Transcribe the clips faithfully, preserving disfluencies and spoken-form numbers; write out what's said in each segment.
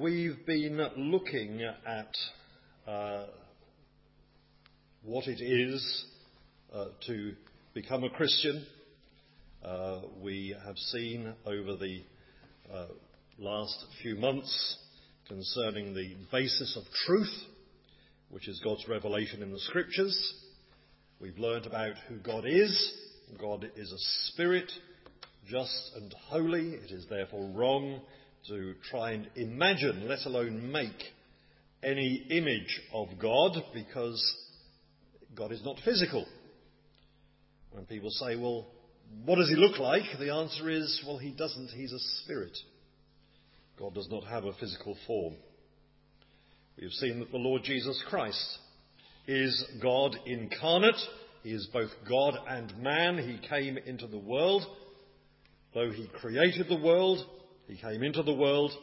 we've been looking at uh, what it is uh, to become a Christian. Uh, we have seen over the uh, last few months concerning the basis of truth, which is God's revelation in the Scriptures. We've learned about who God is. God is a spirit, just and holy. It is therefore wrong to try and imagine, let alone make, any image of God, because God is not physical. When people say, well, what does he look like? The answer is, well, he doesn't. He's a spirit. God does not have a physical form. We have seen that the Lord Jesus Christ is God incarnate. He is both God and man. He came into the world. Though he created the world, he came into the world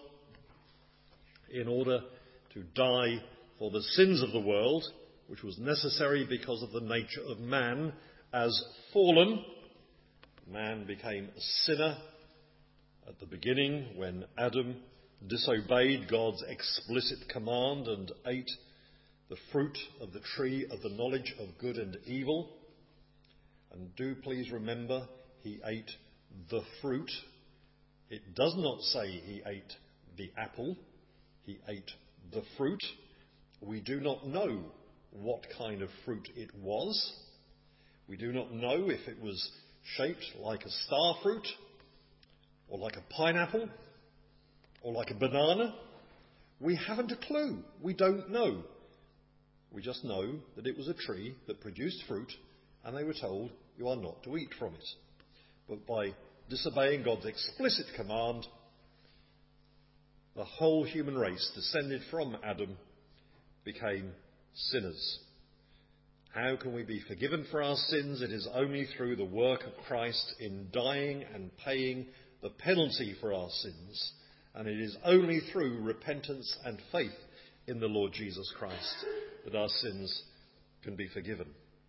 in order to die for the sins of the world, which was necessary because of the nature of man as fallen. Man became a sinner at the beginning when Adam disobeyed God's explicit command and ate the fruit of the tree of the knowledge of good and evil. And do please remember, he ate the fruit. It does not say he ate the apple. He ate the fruit. We do not know what kind of fruit it was. We do not know if it was shaped like a star fruit, or like a pineapple, or like a banana. We haven't a clue. We don't know. We just know that it was a tree that produced fruit, and they were told, you are not to eat from it. But by disobeying God's explicit command, the whole human race, descended from Adam, became sinners. How can we be forgiven for our sins? It is only through the work of Christ in dying and paying the penalty for our sins. And it is only through repentance and faith in the Lord Jesus Christ that our sins can be forgiven.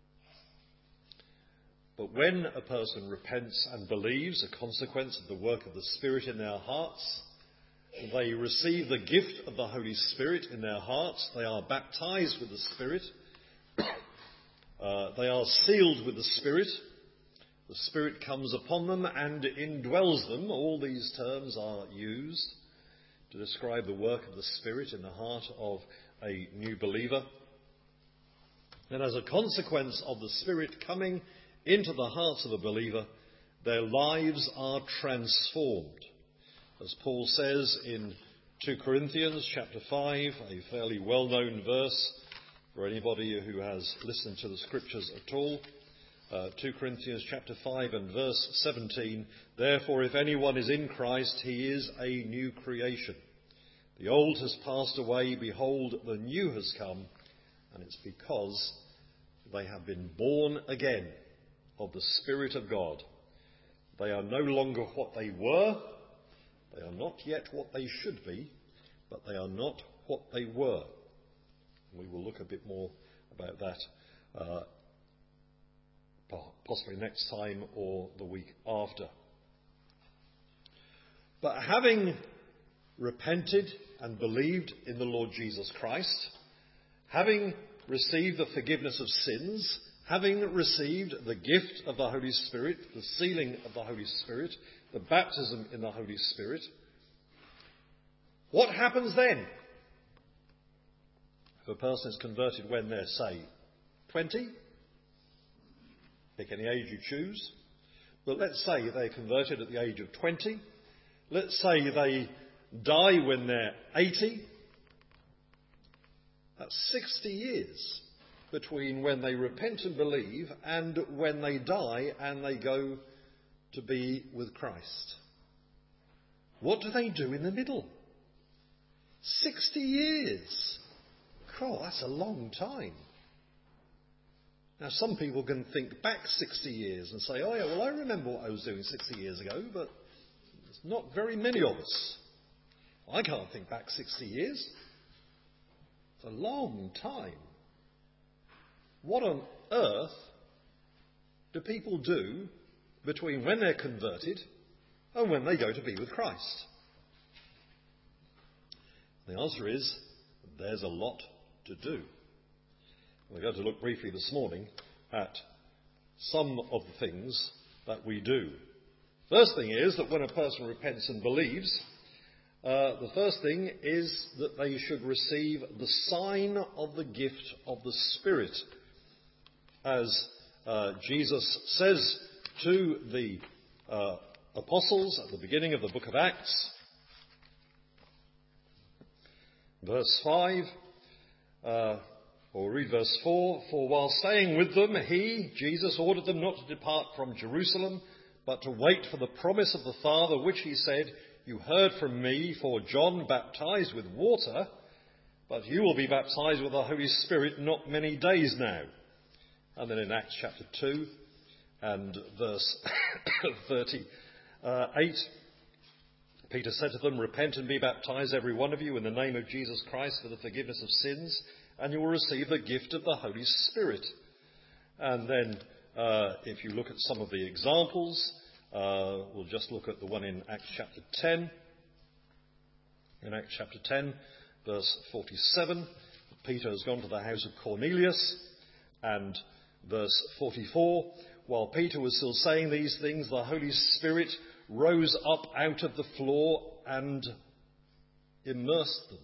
But when a person repents and believes, a consequence of the work of the Spirit in their hearts, they receive the gift of the Holy Spirit in their hearts. They are baptized with the Spirit. uh, they are sealed with the Spirit. The Spirit comes upon them and indwells them. All these terms are used to describe the work of the Spirit in the heart of a new believer. And as a consequence of the Spirit coming into the hearts of a believer, their lives are transformed. As Paul says in two Corinthians chapter five, a fairly well-known verse for anybody who has listened to the Scriptures at all. Uh, two Corinthians chapter five and verse seventeen, therefore if anyone is in Christ, he is a new creation. The old has passed away, behold, the new has come, and it's because they have been born again of the Spirit of God. They are no longer what they were. They are not yet what they should be, but they are not what they were. We will look a bit more about that uh, possibly next time or the week after. But having repented and believed in the Lord Jesus Christ, having received the forgiveness of sins, having received the gift of the Holy Spirit, the sealing of the Holy Spirit, the baptism in the Holy Spirit, what happens then? If a person is converted when they're, say, twenty, pick any age you choose, but let's say they're converted at the age of twenty, let's say they die when they're eighty, that's sixty years between when they repent and believe and when they die and they go to be with Christ. What do they do in the middle? sixty years. God, that's a long time. Now, some people can think back sixty years and say, oh yeah, well, I remember what I was doing sixty years ago, but there's not very many of us. I can't think back sixty years. It's a long time. What on earth do people do between when they're converted and when they go to be with Christ? The answer is, there's a lot to do. We're going to look briefly this morning at some of the things that we do. First thing is that when a person repents and believes, uh, the first thing is that they should receive the sign of the gift of the Spirit. As uh, Jesus says to the uh, apostles at the beginning of the book of Acts, verse five, uh, or read verse four, "For while staying with them, he," Jesus, "ordered them not to depart from Jerusalem, but to wait for the promise of the Father, which he said, 'You heard from me, for John baptized with water, but you will be baptized with the Holy Spirit not many days now.'" And then in Acts chapter two and verse thirty-eight, Peter said to them, "Repent and be baptized, every one of you, in the name of Jesus Christ for the forgiveness of sins, and you will receive the gift of the Holy Spirit." And then uh, if you look at some of the examples, uh, we'll just look at the one in Acts chapter ten. In Acts chapter ten, verse forty-seven, Peter has gone to the house of Cornelius, and verse forty-four, "While Peter was still saying these things, the Holy Spirit rose up out of the floor and immersed them."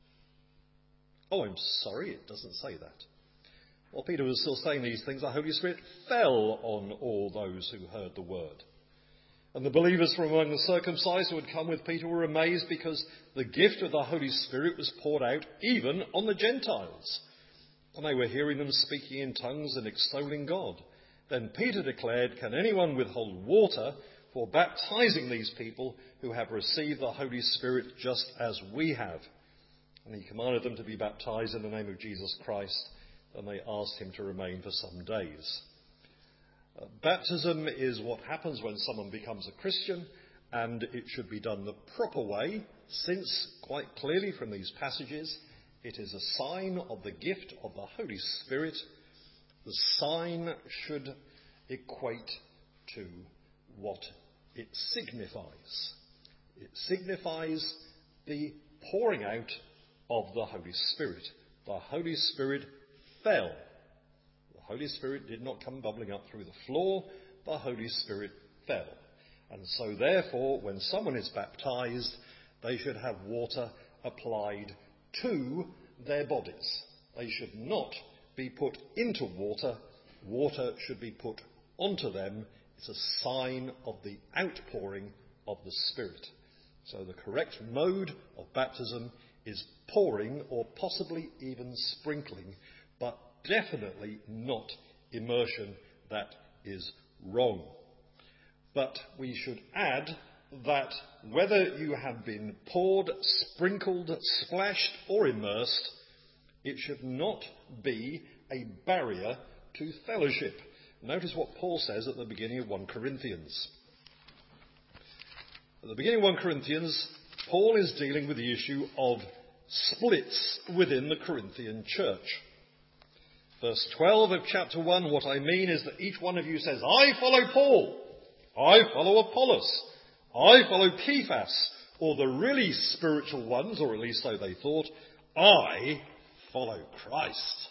Oh, I'm sorry, it doesn't say that. While Peter was still saying these things, the Holy Spirit fell on all those who heard the word. And the believers from among the circumcised who had come with Peter were amazed, because the gift of the Holy Spirit was poured out even on the Gentiles. And they were hearing them speaking in tongues and extolling God. Then Peter declared, "Can anyone withhold water for baptizing these people who have received the Holy Spirit just as we have?" And he commanded them to be baptized in the name of Jesus Christ, and they asked him to remain for some days. Uh, baptism is what happens when someone becomes a Christian, and it should be done the proper way, since, quite clearly from these passages, it is a sign of the gift of the Holy Spirit. The sign should equate to what it signifies. It signifies the pouring out of the Holy Spirit. The Holy Spirit fell. The Holy Spirit did not come bubbling up through the floor. The Holy Spirit fell. And so therefore, when someone is baptized, they should have water applied to their bodies. They should not be put into water. Water should be put onto them. It's a sign of the outpouring of the Spirit. So the correct mode of baptism is pouring, or possibly even sprinkling, but definitely not immersion. That is wrong. But we should add that whether you have been poured, sprinkled, splashed, or immersed, it should not be a barrier to fellowship. Notice what Paul says at the beginning of First Corinthians. At the beginning of First Corinthians, Paul is dealing with the issue of splits within the Corinthian church. Verse twelve of chapter one, "What I mean is that each one of you says, 'I follow Paul, I follow Apollos, I follow Cephas,' or the really spiritual ones, or at least so they thought, 'I follow Christ.'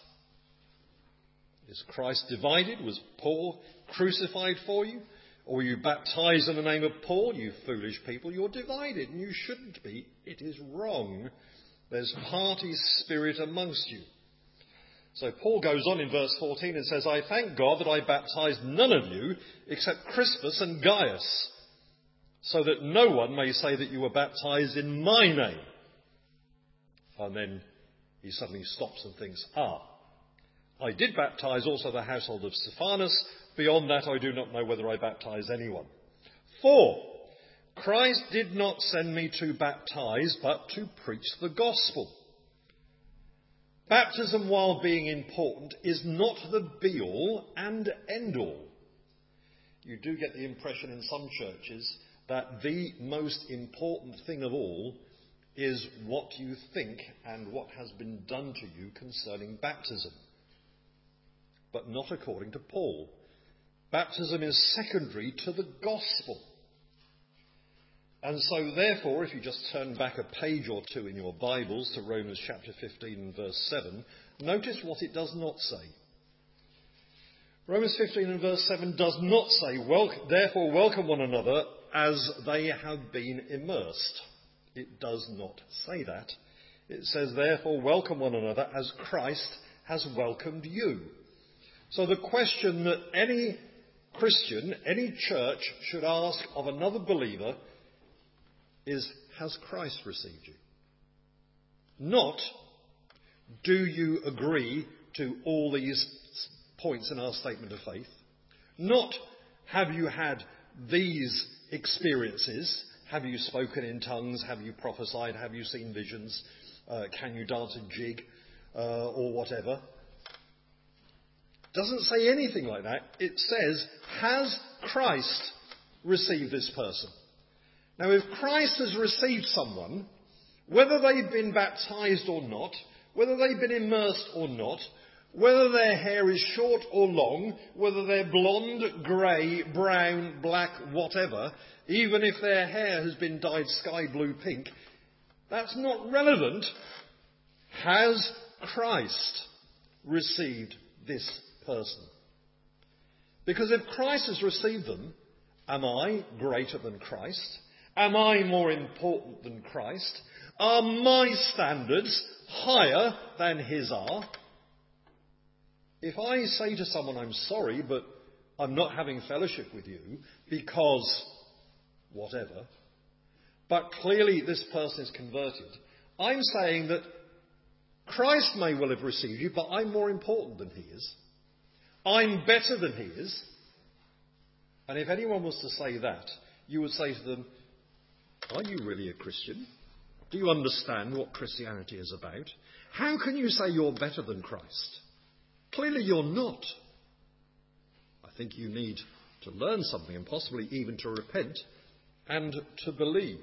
Is Christ divided? Was Paul crucified for you? Or were you baptized in the name of Paul? You foolish people, you're divided, and you shouldn't be. It is wrong. There's party spirit amongst you." So Paul goes on in verse fourteen and says, "I thank God that I baptized none of you except Crispus and Gaius, so that no one may say that you were baptized in my name." And then he suddenly stops and thinks, ah, I did baptize also the household of Stephanas. Beyond that, I do not know whether I baptized anyone. For Christ did not send me to baptize, but to preach the gospel. Baptism, while being important, is not the be-all and end-all. You do get the impression in some churches that the most important thing of all is what you think and what has been done to you concerning baptism. But not according to Paul. Baptism is secondary to the gospel. And so, therefore, if you just turn back a page or two in your Bibles to Romans chapter fifteen and verse seven, notice what it does not say. Romans fifteen and verse seven does not say, well, therefore welcome one another as they have been immersed. It does not say that. It says, therefore welcome one another as Christ has welcomed you. So the question that any Christian, any church should ask of another believer is, has Christ received you? Not, do you agree to all these points in our statement of faith? Not, have you had these experiences? Have you spoken in tongues? Have you prophesied? Have you seen visions? Uh, can you dance a jig? Uh, or whatever. Doesn't say anything like that. It says, has Christ received this person? Now, if Christ has received someone, whether they've been baptized or not, whether they've been immersed or not, whether their hair is short or long, whether they're blonde, grey, brown, black, whatever, even if their hair has been dyed sky blue pink, that's not relevant. Has Christ received this person? Because if Christ has received them, am I greater than Christ? Am I more important than Christ? Are my standards higher than his are? If I say to someone, I'm sorry, but I'm not having fellowship with you because whatever, but clearly this person is converted, I'm saying that Christ may well have received you, but I'm more important than he is. I'm better than he is. And if anyone was to say that, you would say to them, are you really a Christian? Do you understand what Christianity is about? How can you say you're better than Christ? Clearly you're not. I think you need to learn something and possibly even to repent and to believe.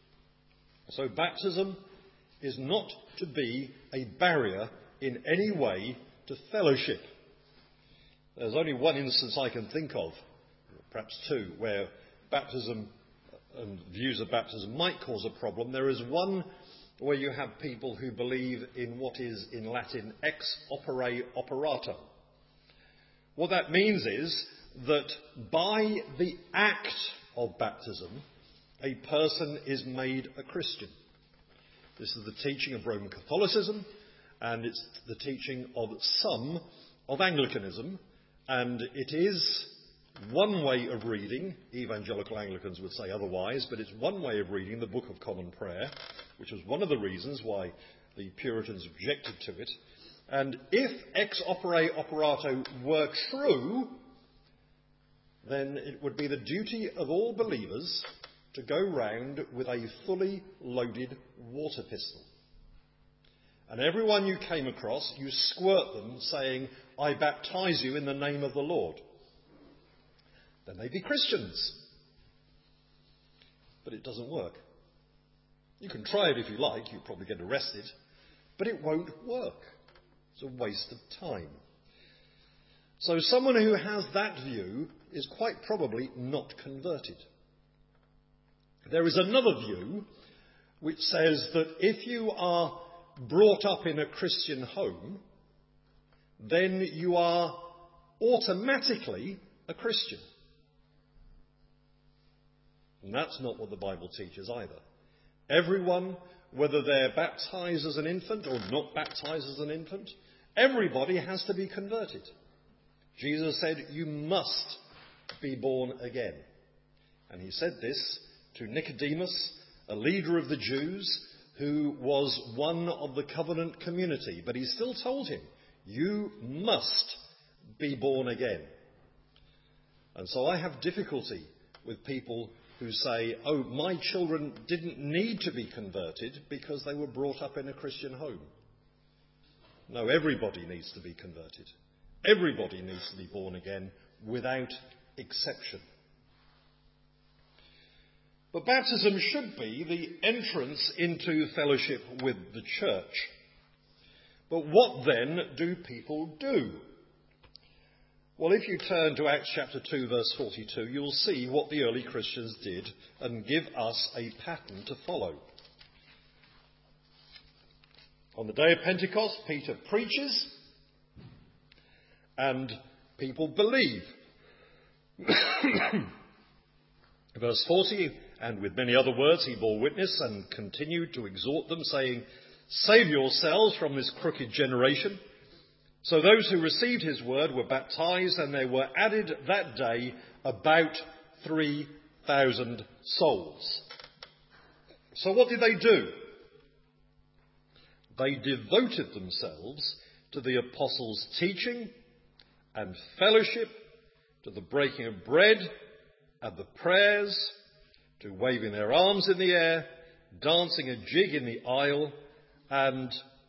So baptism is not to be a barrier in any way to fellowship. There's only one instance I can think of, perhaps two, where baptism and views of baptism might cause a problem. There is one where you have people who believe in what is in Latin ex opere operato. What that means is that by the act of baptism, a person is made a Christian. This is the teaching of Roman Catholicism, and it's the teaching of some of Anglicanism, and it is one way of reading. Evangelical Anglicans would say otherwise, but it's one way of reading the Book of Common Prayer, which was one of the reasons why the Puritans objected to it. And if ex opere operato were true, then it would be the duty of all believers to go round with a fully loaded water pistol. And everyone you came across, you squirt them saying, I baptize you in the name of the Lord. Then they'd be Christians. But it doesn't work. You can try it if you like, you'll probably get arrested, but it won't work. It's a waste of time. So someone who has that view is quite probably not converted. There is another view which says that if you are brought up in a Christian home, then you are automatically a Christian. And that's not what the Bible teaches either. Everyone, whether they're baptized as an infant or not baptized as an infant, everybody has to be converted. Jesus said, you must be born again. And he said this to Nicodemus, a leader of the Jews, who was one of the covenant community. But he still told him, you must be born again. And so I have difficulty with people who say, oh, my children didn't need to be converted because they were brought up in a Christian home. No, everybody needs to be converted. Everybody needs to be born again without exception. But baptism should be the entrance into fellowship with the church. But what then do people do? Well, if you turn to Acts chapter two, verse forty-two, you'll see what the early Christians did and give us a pattern to follow. On the day of Pentecost, Peter preaches and people believe. Verse forty, and with many other words he bore witness and continued to exhort them, saying, "Save yourselves from this crooked generation." So those who received his word were baptized, and there were added that day about three thousand souls. So what did they do? They devoted themselves to the apostles' teaching and fellowship, to the breaking of bread and the prayers, to waving their arms in the air, dancing a jig in the aisle, and...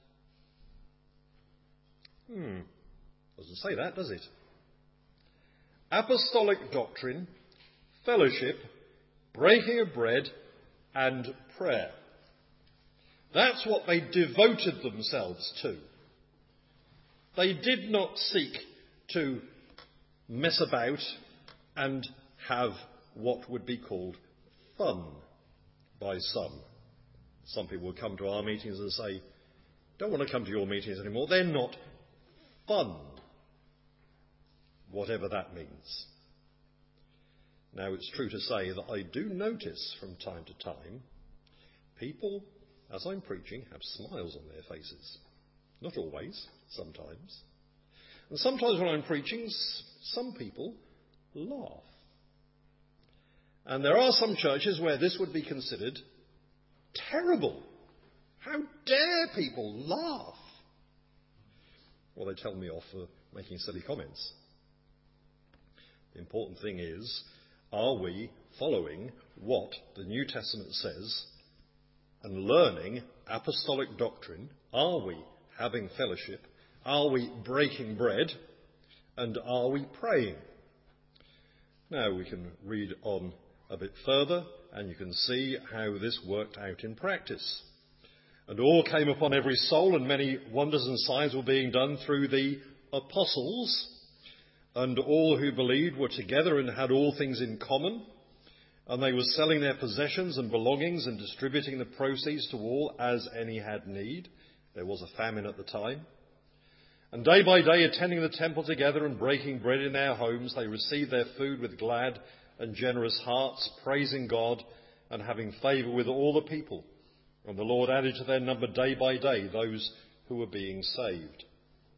Hmm, doesn't say that, does it? Apostolic doctrine, fellowship, breaking of bread, and prayer. That's what they devoted themselves to. They did not seek to mess about and have what would be called fun by some. Some people would come to our meetings and say, "Don't want to come to your meetings anymore. They're not fun," whatever that means. Now, it's true to say that I do notice from time to time people, as I'm preaching, have smiles on their faces. Not always, sometimes. And sometimes when I'm preaching, some people laugh. And there are some churches where this would be considered terrible. How dare people laugh? Well, they tell me off for making silly comments. The important thing is, are we following what the New Testament says and learning apostolic doctrine? Are we having fellowship? Are we breaking bread? And are we praying? Now we can read on a bit further and you can see how this worked out in practice. "And awe came upon every soul, and many wonders and signs were being done through the apostles. And all who believed were together and had all things in common. And they were selling their possessions and belongings and distributing the proceeds to all as any had need." There was a famine at the time. "And day by day, attending the temple together and breaking bread in their homes, they received their food with glad and generous hearts, praising God and having favour with all the people. And the Lord added to their number day by day those who were being saved."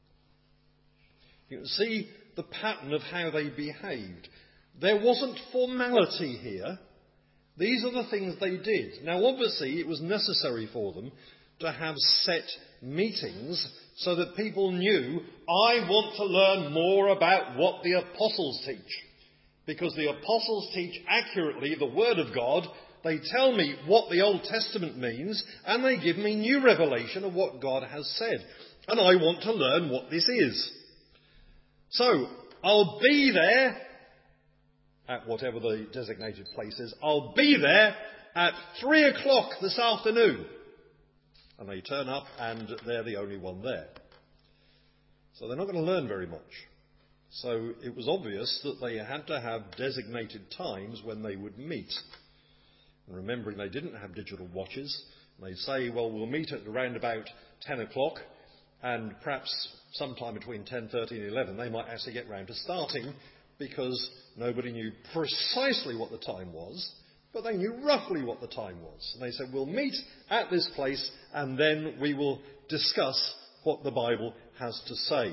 You can see the pattern of how they behaved. There wasn't formality here. These are the things they did. Now, obviously, it was necessary for them to have set meetings so that people knew, I want to learn more about what the apostles teach. Because the apostles teach accurately the Word of God. They tell me what the Old Testament means, and they give me new revelation of what God has said. And I want to learn what this is. So, I'll be there at whatever the designated place is. I'll be there at three o'clock this afternoon. And they turn up and they're the only one there. So they're not going to learn very much. So it was obvious that they had to have designated times when they would meet. And remembering they didn't have digital watches, they'd say, well, we'll meet at around about ten o'clock, and perhaps sometime between ten thirty and eleven they might actually get round to starting, because nobody knew precisely what the time was, but they knew roughly what the time was. And they said, we'll meet at this place and then we will discuss what the Bible has to say.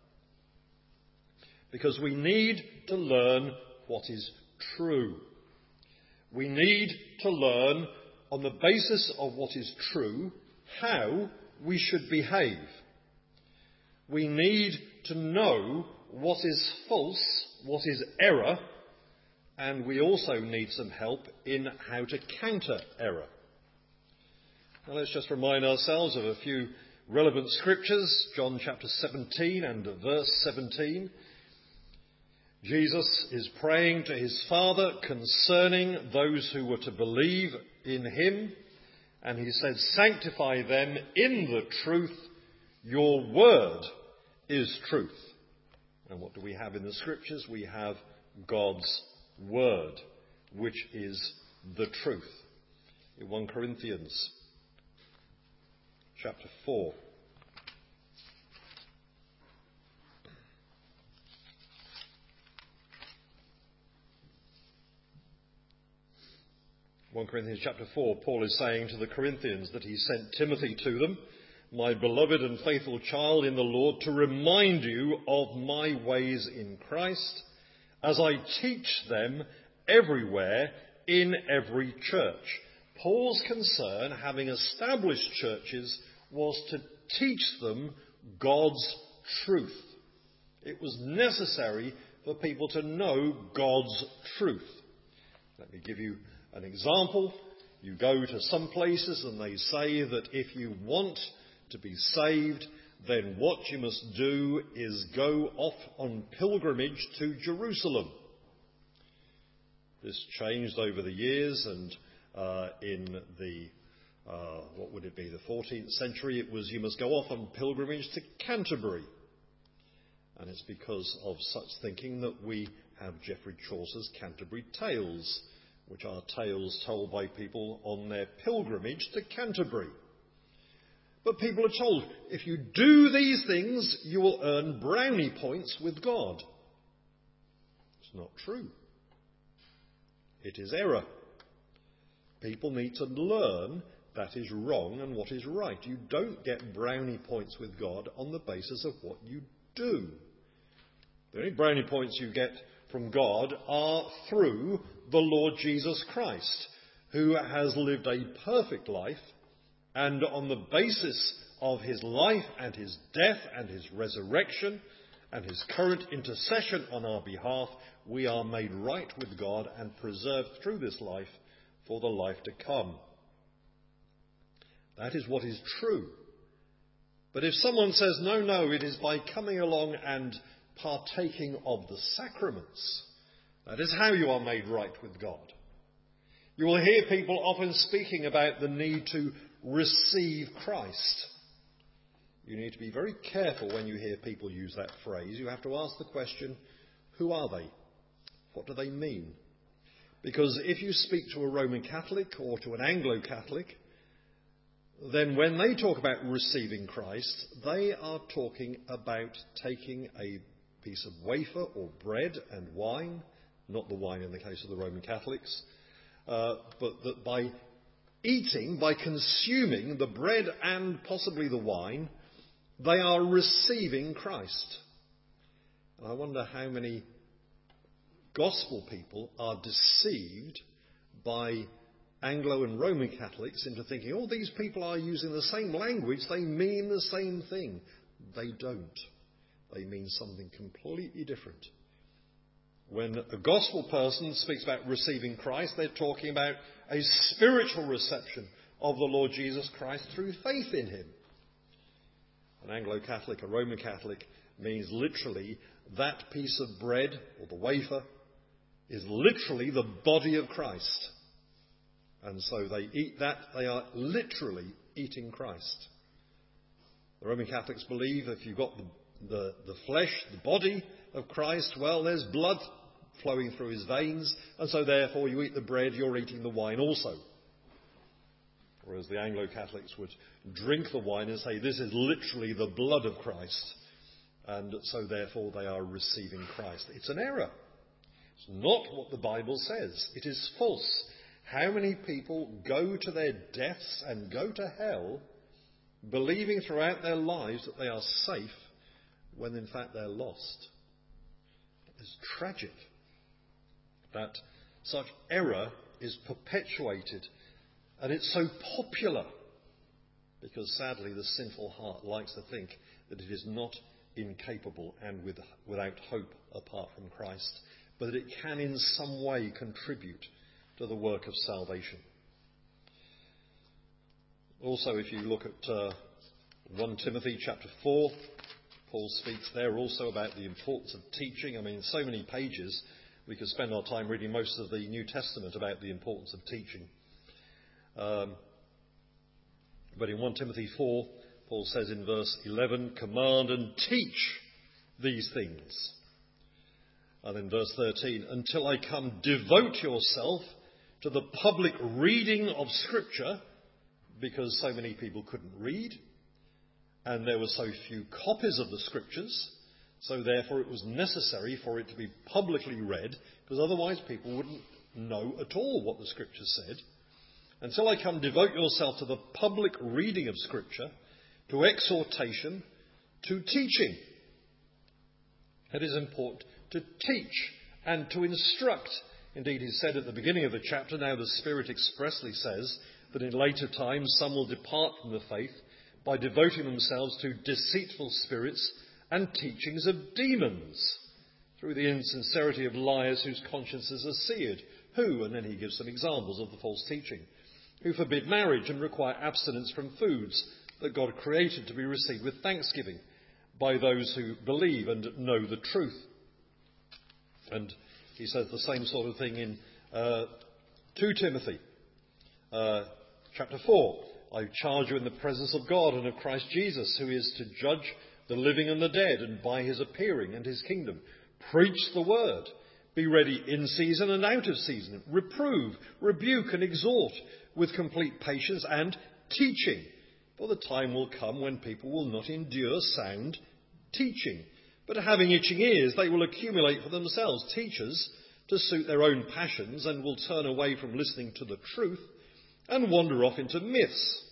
Because we need to learn what is true. We need to learn, on the basis of what is true, how we should behave. We need to know what is false, what is error, and we also need some help in how to counter error. Now let's just remind ourselves of a few relevant scriptures. John chapter seventeen and verse seventeen. Jesus is praying to his Father concerning those who were to believe in him. And he said, sanctify them in the truth. Your word is truth. And what do we have in the Scriptures? We have God's Word, which is the truth. In First Corinthians chapter four. First Corinthians chapter four, Paul is saying to the Corinthians that he sent Timothy to them, my beloved and faithful child in the Lord, to remind you of my ways in Christ, as I teach them everywhere in every church. Paul's concern, having established churches, was to teach them God's truth. It was necessary for people to know God's truth. Let me give you an example. You go to some places and they say that if you want to be saved, then what you must do is go off on pilgrimage to Jerusalem. This changed over the years, and uh, in the, uh, what would it be, the fourteenth century, it was you must go off on pilgrimage to Canterbury. And it's because of such thinking that we have Geoffrey Chaucer's Canterbury Tales, which are tales told by people on their pilgrimage to Canterbury. But people are told, if you do these things, you will earn brownie points with God. It's not true. It is error. People need to learn that is wrong and what is right. You don't get brownie points with God on the basis of what you do. The only brownie points you get from God are through the Lord Jesus Christ, who has lived a perfect life, and on the basis of his life and his death and his resurrection and his current intercession on our behalf, we are made right with God and preserved through this life for the life to come. That is what is true. But if someone says, no, no, it is by coming along and partaking of the sacraments, that is how you are made right with God. You will hear people often speaking about the need to receive Christ. You need to be very careful when you hear people use that phrase. You have to ask the question, who are they? What do they mean? Because if you speak to a Roman Catholic or to an Anglo-Catholic, then when they talk about receiving Christ, they are talking about taking a piece of wafer or bread and wine, not the wine in the case of the Roman Catholics, uh, but that by eating, by consuming the bread and possibly the wine, they are receiving Christ. And I wonder how many gospel people are deceived by Anglo and Roman Catholics into thinking, oh, these people are using the same language, they mean the same thing. They don't. They mean something completely different. When a gospel person speaks about receiving Christ, they're talking about a spiritual reception of the Lord Jesus Christ through faith in him. An Anglo-Catholic, a Roman Catholic, means literally that piece of bread, or the wafer, is literally the body of Christ. And so they eat that, they are literally eating Christ. The Roman Catholics believe if you've got the, the, the flesh, the body of Christ, well, there's blood flowing through his veins, and so therefore you eat the bread, you're eating the wine also. Whereas the Anglo-Catholics would drink the wine and say, this is literally the blood of Christ, and so therefore they are receiving Christ. It's an error. It's not what the Bible says. It is false. How many people go to their deaths and go to hell believing throughout their lives that they are safe when in fact they're lost? It's tragic that such error is perpetuated, and it's so popular because sadly the sinful heart likes to think that it is not incapable and with, without hope apart from Christ, but that it can in some way contribute to the work of salvation. Also, if you look at uh, First Timothy chapter four, Paul speaks there also about the importance of teaching. I mean, so many pages, we could spend our time reading most of the New Testament about the importance of teaching. Um, but in First Timothy four, Paul says in verse eleven, command and teach these things. And then verse thirteen, until I come, devote yourself to the public reading of Scripture, because so many people couldn't read, and there were so few copies of the Scriptures, so therefore it was necessary for it to be publicly read, because otherwise people wouldn't know at all what the Scriptures said. Until I come, devote yourself to the public reading of Scripture, to exhortation, to teaching. It is important to teach and to instruct. Indeed, he said at the beginning of the chapter, now the Spirit expressly says that in later times some will depart from the faith by devoting themselves to deceitful spirits and teachings of demons, through the insincerity of liars whose consciences are seared, who, and then he gives some examples of the false teaching, who forbid marriage and require abstinence from foods that God created to be received with thanksgiving by those who believe and know the truth. And he says the same sort of thing in uh, Second Timothy uh, chapter four. I charge you in the presence of God and of Christ Jesus, who is to judge the living and the dead, and by his appearing and his kingdom. Preach the word. Be ready in season and out of season. Reprove, rebuke and exhort with complete patience and teaching. For the time will come when people will not endure sound teaching, but having itching ears, they will accumulate for themselves teachers to suit their own passions, and will turn away from listening to the truth and wander off into myths.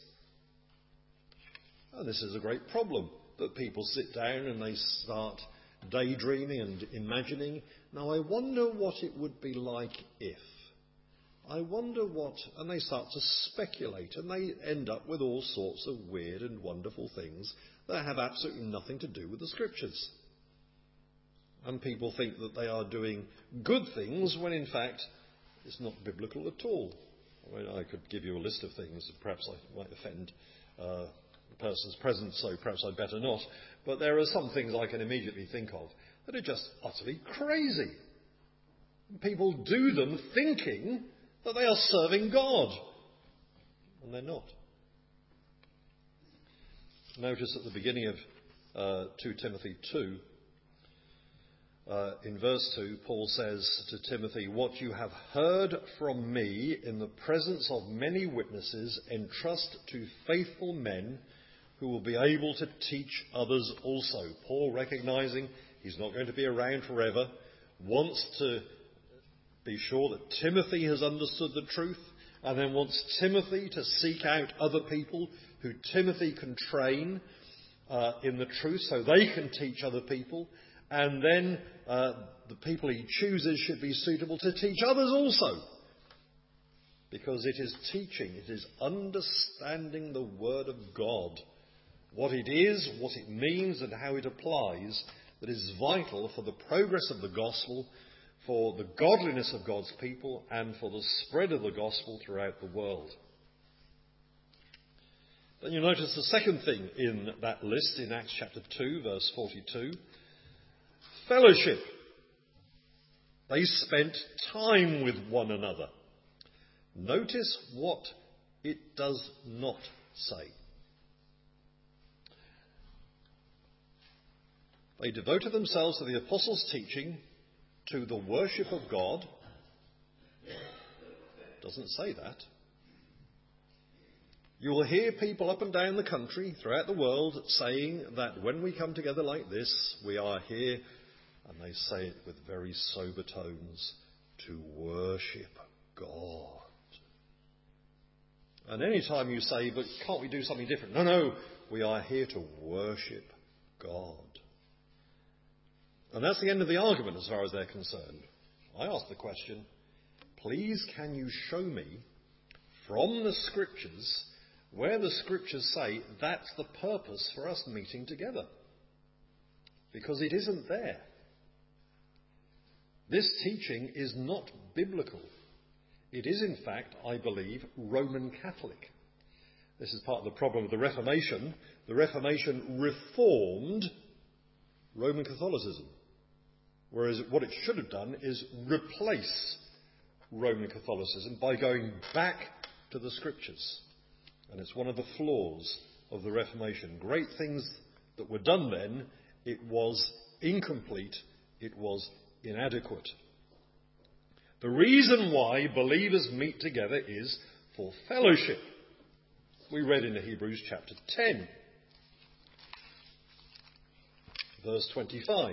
And this is a great problem, that people sit down and they start daydreaming and imagining. Now, I wonder what it would be like if. I wonder what... And they start to speculate, and they end up with all sorts of weird and wonderful things that have absolutely nothing to do with the Scriptures. And people think that they are doing good things when in fact it's not biblical at all. I mean, I could give you a list of things, perhaps I might offend uh, the persons present, so perhaps I'd better not. But there are some things I can immediately think of that are just utterly crazy. People do them thinking that they are serving God, and they're not. Notice at the beginning of uh, Second Timothy two, Uh, in verse two, Paul says to Timothy, what you have heard from me in the presence of many witnesses, entrust to faithful men who will be able to teach others also. Paul, recognizing he's not going to be around forever, wants to be sure that Timothy has understood the truth, and then wants Timothy to seek out other people who Timothy can train uh, in the truth so they can teach other people. And then uh, the people he chooses should be suitable to teach others also. Because it is teaching, it is understanding the Word of God, what it is, what it means and how it applies, that is vital for the progress of the gospel, for the godliness of God's people, and for the spread of the gospel throughout the world. Then you notice the second thing in that list in Acts chapter two, verse forty-two. Fellowship. They spent time with one another. Notice what it does not say. They devoted themselves to the apostles' teaching, to the worship of God. It doesn't say that. You will hear people up and down the country, throughout the world, saying that when we come together like this, we are here, and they say it with very sober tones, to worship God. And any time you say, but can't we do something different? No, no, we are here to worship God. And that's the end of the argument as far as they're concerned. I ask the question, please can you show me from the Scriptures where the Scriptures say that's the purpose for us meeting together? Because it isn't there. This teaching is not biblical. It is, in fact, I believe, Roman Catholic. This is part of the problem of the Reformation. The Reformation reformed Roman Catholicism, whereas what it should have done is replace Roman Catholicism by going back to the Scriptures. And it's one of the flaws of the Reformation. Great things that were done then, it was incomplete, it was inadequate. The reason why believers meet together is for fellowship. We read in Hebrews chapter ten, verse twenty-five.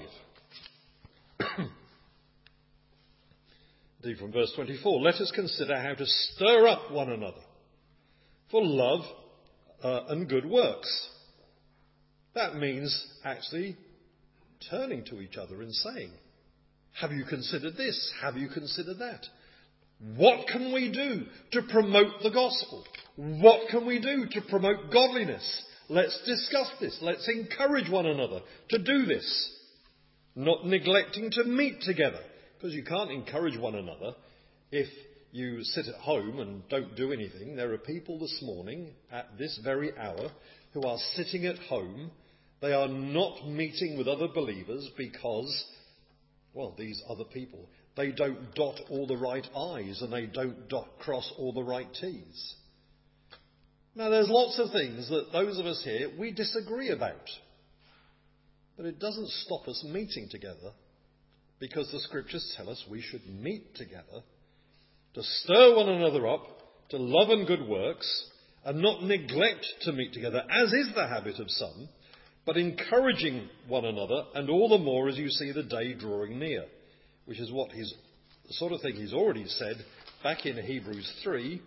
Indeed, from verse twenty-four, let us consider how to stir up one another for love uh, and good works. That means actually turning to each other and saying, have you considered this? Have you considered that? What can we do to promote the gospel? What can we do to promote godliness? Let's discuss this. Let's encourage one another to do this. Not neglecting to meet together, because you can't encourage one another if you sit at home and don't do anything. There are people this morning at this very hour who are sitting at home. They are not meeting with other believers because, well, these other people, they don't dot all the right I's and they don't dot cross all the right T's. Now, there's lots of things that those of us here, we disagree about. But it doesn't stop us meeting together, because the scriptures tell us we should meet together to stir one another up to love and good works, and not neglect to meet together, as is the habit of some, but encouraging one another, and all the more as you see the day drawing near, which is what he's, the sort of thing he's already said back in Hebrews three,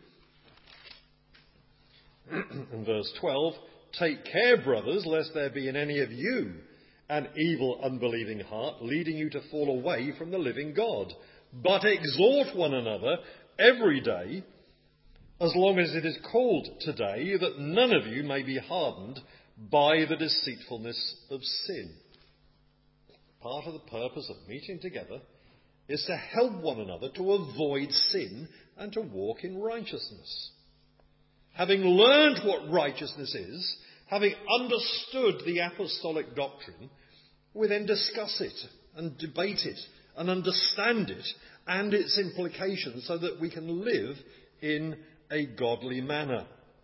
in verse twelve, take care, brothers, lest there be in any of you an evil, unbelieving heart, leading you to fall away from the living God. But exhort one another every day, as long as it is called today, that none of you may be hardened by the deceitfulness of sin. Part of the purpose of meeting together is to help one another to avoid sin and to walk in righteousness. Having learned what righteousness is, having understood the apostolic doctrine, we then discuss it and debate it and understand it and its implications so that we can live in a godly manner.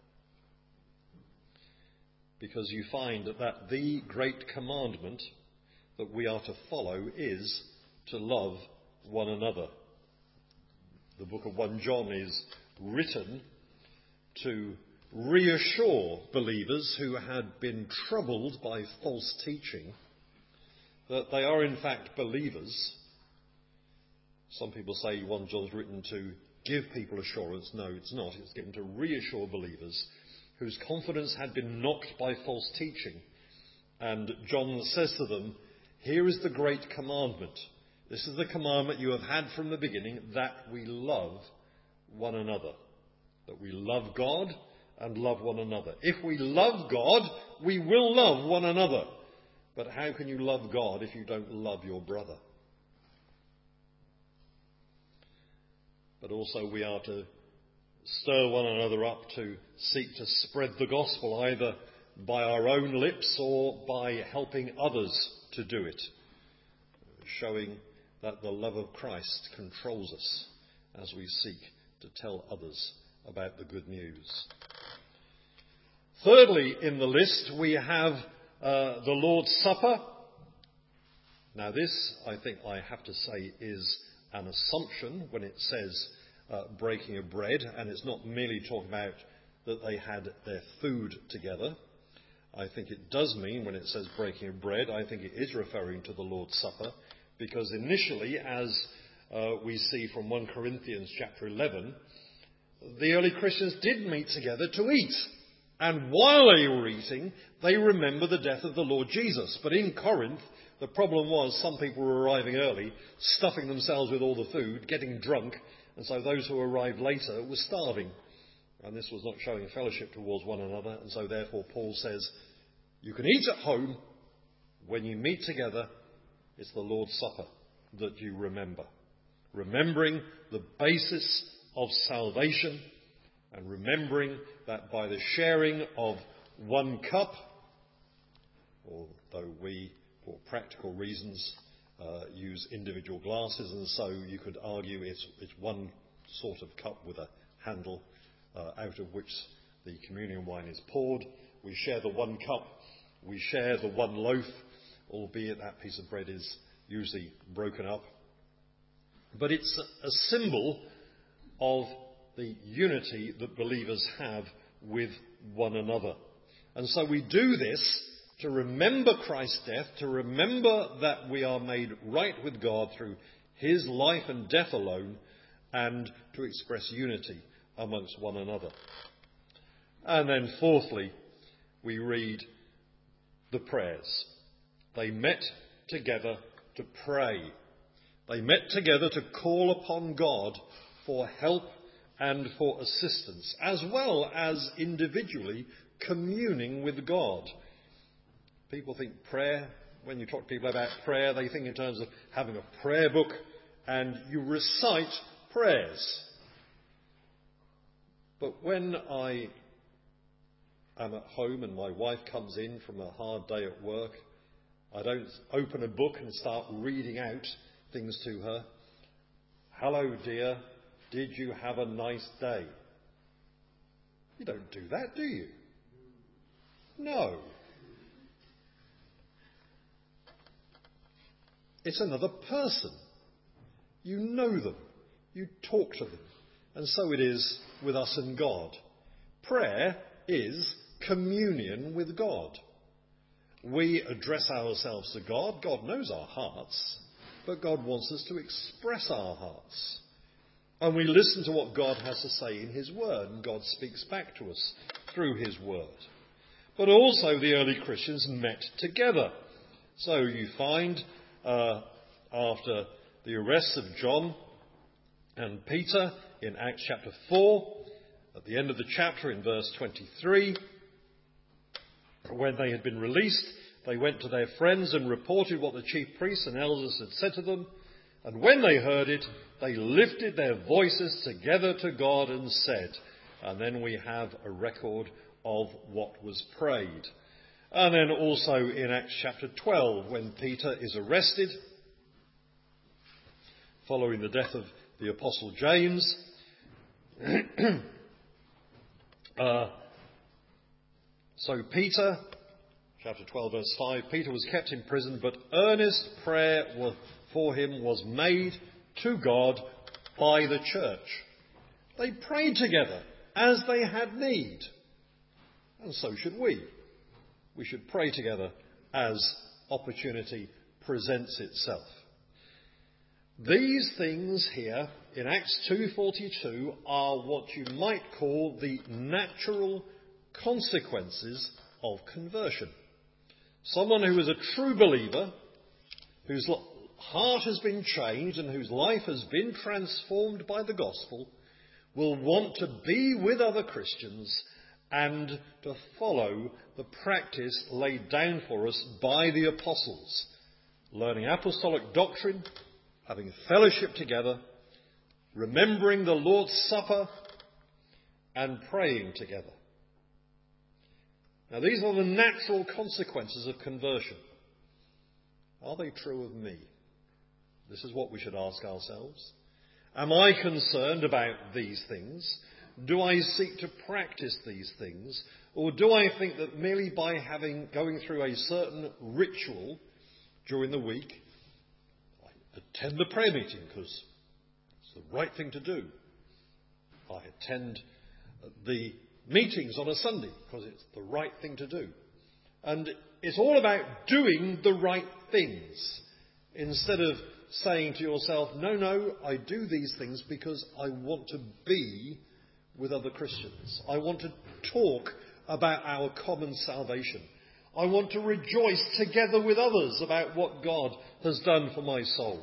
Because you find that the great commandment that we are to follow is to love one another. The book of First John is written to reassure believers who had been troubled by false teaching that they are in fact believers. Some people say First John's written to give people assurance. No, it's not. It's given to reassure believers whose confidence had been knocked by false teaching. And John says to them, here is the great commandment. This is the commandment you have had from the beginning, that we love one another. That we love God and love one another. If we love God, we will love one another. But how can you love God if you don't love your brother? But also we are to stir one another up to seek to spread the gospel, either by our own lips or by helping others to do it, showing that the love of Christ controls us as we seek to tell others about the good news. Thirdly, in the list, we have uh, the Lord's Supper. Now this, I think I have to say, is an assumption when it says uh, breaking of bread, and it's not merely talking about that they had their food together. I think it does mean, when it says breaking of bread, I think it is referring to the Lord's Supper, because initially, as uh, we see from First Corinthians chapter eleven, the early Christians did meet together to eat. And while they were eating, they remember the death of the Lord Jesus. But in Corinth, the problem was some people were arriving early, stuffing themselves with all the food, getting drunk, and so those who arrived later were starving. And this was not showing fellowship towards one another, and so therefore Paul says, you can eat at home. When you meet together, it's the Lord's Supper that you remember. Remembering the basis of salvation, and remembering that by the sharing of one cup, although we, for practical reasons, uh, use individual glasses, and so you could argue it's, it's one sort of cup with a handle uh, out of which the communion wine is poured. We share the one cup, we share the one loaf, albeit that piece of bread is usually broken up but it's a symbol of the unity that believers have with one another. And so we do this to remember Christ's death, to remember that we are made right with God through his life and death alone, and to express unity amongst one another. And then fourthly, we read the prayers. They met together to pray. They met together to call upon God for help and for assistance, as well as individually communing with God. People think prayer, when you talk to people about prayer, they think in terms of having a prayer book and you recite prayers. But when I am at home and my wife comes in from a hard day at work, I don't open a book and start reading out things to her. Hello, dear, did you have a nice day? You don't do that, do you? No. It's another person. You know them. You talk to them. And so it is with us and God. Prayer is communion with God. We address ourselves to God. God knows our hearts, but God wants us to express our hearts. And we listen to what God has to say in his word, and God speaks back to us through his word. But also the early Christians met together. So you find uh, after the arrests of John and Peter in Acts chapter four, at the end of the chapter in verse twenty-three, when they had been released, they went to their friends and reported what the chief priests and elders had said to them. And when they heard it, they lifted their voices together to God and said, and then we have a record of what was prayed. And then also in Acts chapter twelve, when Peter is arrested, following the death of the Apostle James, uh, so Peter, chapter twelve, verse five, Peter was kept in prison, but earnest prayer for him was made to God by the church. They prayed together as they had need. And so should we. We should pray together as opportunity presents itself. These things here in Acts two forty-two are what you might call the natural consequences of conversion. Someone who is a true believer, whose heart has been changed and whose life has been transformed by the gospel, will want to be with other Christians and to follow the practice laid down for us by the apostles, learning apostolic doctrine, having fellowship together, remembering the Lord's Supper, and praying together. Now, these are the natural consequences of conversion. Are they true of me? This is what we should ask ourselves. Am I concerned about these things? Do I seek to practice these things? Or do I think that merely by having going through a certain ritual during the week, I attend the prayer meeting because it's the right thing to do. I attend the meetings on a Sunday because it's the right thing to do. And it's all about doing the right things instead of saying to yourself, no, no, I do these things because I want to be with other Christians. I want to talk about our common salvation. I want to rejoice together with others about what God has done for my soul.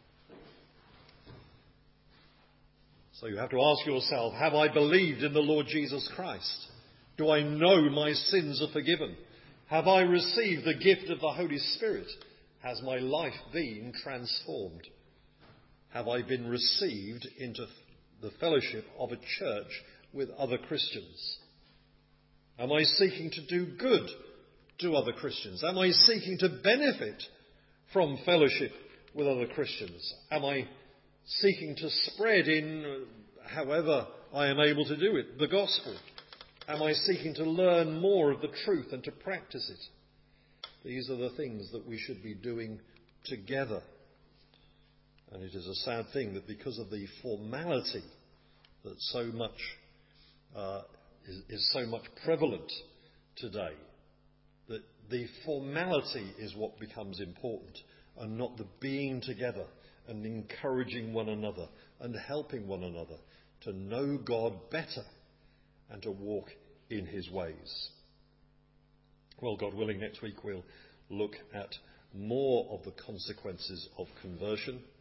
So you have to ask yourself, have I believed in the Lord Jesus Christ? Do I know my sins are forgiven? Have I received the gift of the Holy Spirit? Has my life been transformed? Have I been received into the fellowship of a church with other Christians? Am I seeking to do good to other Christians? Am I seeking to benefit from fellowship with other Christians? Am I seeking to spread in, however I am able to do it, the gospel? Am I seeking to learn more of the truth and to practice it? These are the things that we should be doing together. And it is a sad thing that because of the formality that so much uh, is, is so much prevalent today, that the formality is what becomes important and not the being together and encouraging one another and helping one another to know God better and to walk in his ways. Well, God willing, next week we'll look at more of the consequences of conversion.